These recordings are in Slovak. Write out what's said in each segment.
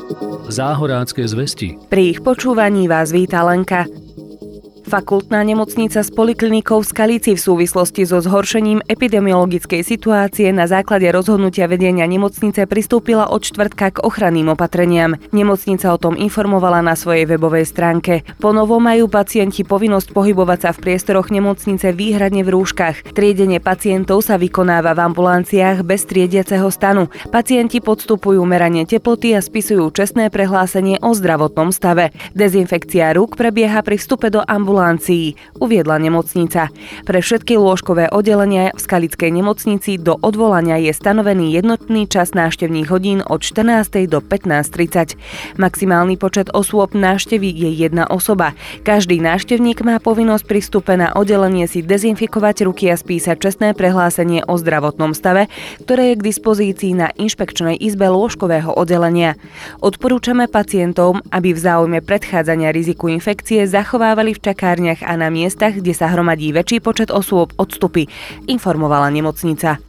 Záhorácké zvesti. Pri ich počúvaní vás víta Lenka. Fakultná nemocnica s poliklinikou v Skalici v súvislosti so zhoršením epidemiologickej situácie na základe rozhodnutia vedenia nemocnice pristúpila od štvrtka k ochranným opatreniam. Nemocnica o tom informovala na svojej webovej stránke. Ponovo majú pacienti povinnosť pohybovať sa v priestoroch nemocnice výhradne v rúškach. Triedenie pacientov sa vykonáva v ambulanciách bez triediaceho stanu. Pacienti podstupujú meranie teploty a spisujú čestné prehlásenie o zdravotnom stave. Dezinfekcia rúk prebieha pri vstupe do ambulancií, uviedla nemocnica. Pre všetky lôžkové oddelenia v skalickej nemocnici do odvolania je stanovený jednotný čas návštevných hodín od 14. do 15:30. Maximálny počet osôb návštevy je jedna osoba. Každý návštevník má povinnosť pri vstupe na oddelenie si dezinfikovať ruky a spísať čestné prehlásenie o zdravotnom stave, ktoré je k dispozícii na inšpekčnej izbe lôžkového oddelenia. Odporúčame pacientom, aby v záujme predchádzania riziku infekcie zachovávali v čakárniach a na miestach, kde sa hromadí väčší počet osôb, odstupy, informovala nemocnica.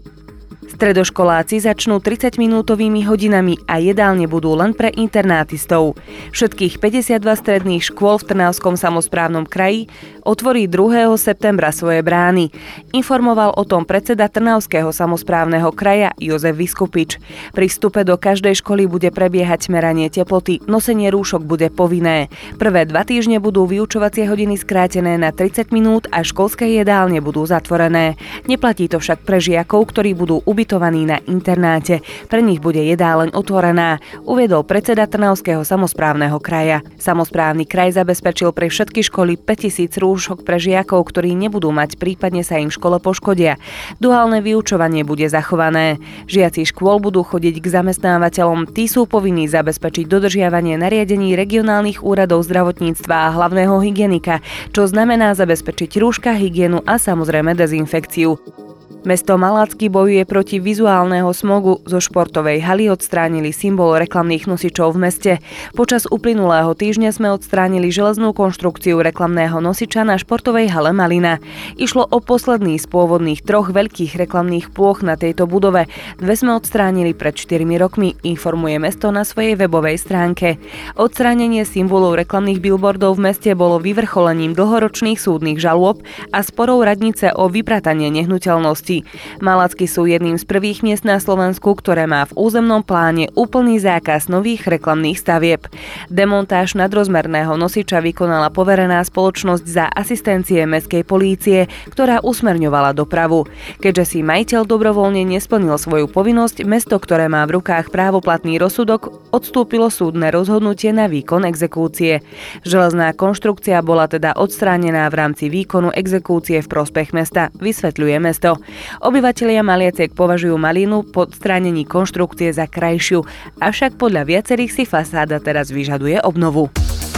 Stredoškoláci začnú 30-minútovými hodinami a jedálne budú len pre internátistov. Všetkých 52 stredných škôl v Trnavskom samosprávnom kraji otvorí 2. septembra svoje brány. Informoval o tom predseda Trnavského samosprávneho kraja Jozef Viskupič. Pri vstupe do každej školy bude prebiehať meranie teploty, nosenie rúšok bude povinné. Prvé 2 týždne budú vyučovacie hodiny skrátené na 30 minút a školské jedálne budú zatvorené. Neplatí to však pre žiakov, ktorí budú ubytovaní na internáte. Pre nich bude jedáleň otvorená, uviedol predseda Trnavského samosprávneho kraja. Samosprávny kraj zabezpečil pre všetky školy 5000 rúšok pre žiakov, ktorí nebudú mať, prípadne sa im v škole poškodia. Duálne vyučovanie bude zachované. Žiaci škôl budú chodiť k zamestnávateľom, tí sú povinní zabezpečiť dodržiavanie nariadení regionálnych úradov zdravotníctva a hlavného hygienika, čo znamená zabezpečiť rúška, hygienu a samozrejme dezinfekciu. Mesto Malacky bojuje proti vizuálneho smogu. Zo športovej haly odstránili symbol reklamných nosičov v meste. Počas uplynulého týždňa sme odstránili železnú konštrukciu reklamného nosiča na športovej hale Malina. Išlo o posledný z pôvodných 3 veľkých reklamných plôch na tejto budove. 2 sme odstránili pred 4 rokmi, informuje mesto na svojej webovej stránke. Odstránenie symbolov reklamných billboardov v meste bolo vyvrcholením dlhoročných súdnych žalôb a sporov radnice o vypratanie nehnuteľnosti. Malacky sú jedným z prvých miest na Slovensku, ktoré má v územnom pláne úplný zákaz nových reklamných stavieb. Demontáž nadrozmerného nosiča vykonala poverená spoločnosť za asistencie mestskej polície, ktorá usmerňovala dopravu. Keďže si majiteľ dobrovoľne nesplnil svoju povinnosť, mesto, ktoré má v rukách právoplatný rozsudok, odstúpilo súdne rozhodnutie na výkon exekúcie. Železná konštrukcia bola teda odstránená v rámci výkonu exekúcie v prospech mesta, vysvetľuje mesto. Obyvatelia Maliaciek považujú Malinu po odstránení konštrukcie za krajšiu, avšak podľa viacerých si fasáda teraz vyžaduje obnovu.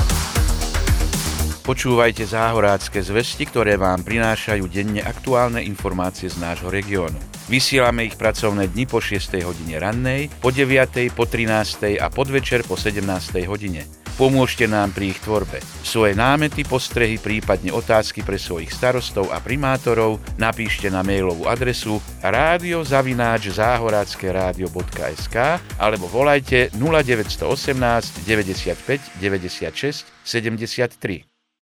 Počúvajte záhorácké zvesti, ktoré vám prinášajú denne aktuálne informácie z nášho regiónu. Vysielame ich pracovné dni po 6. hodine rannej, po 9., po 13. a podvečer po 17. hodine. Pomôžte nám pri ich tvorbe. Svoje námety, postrehy, prípadne otázky pre svojich starostov a primátorov napíšte na mailovú adresu radio@záhorackeradio.sk alebo volajte 0918 95 96 73.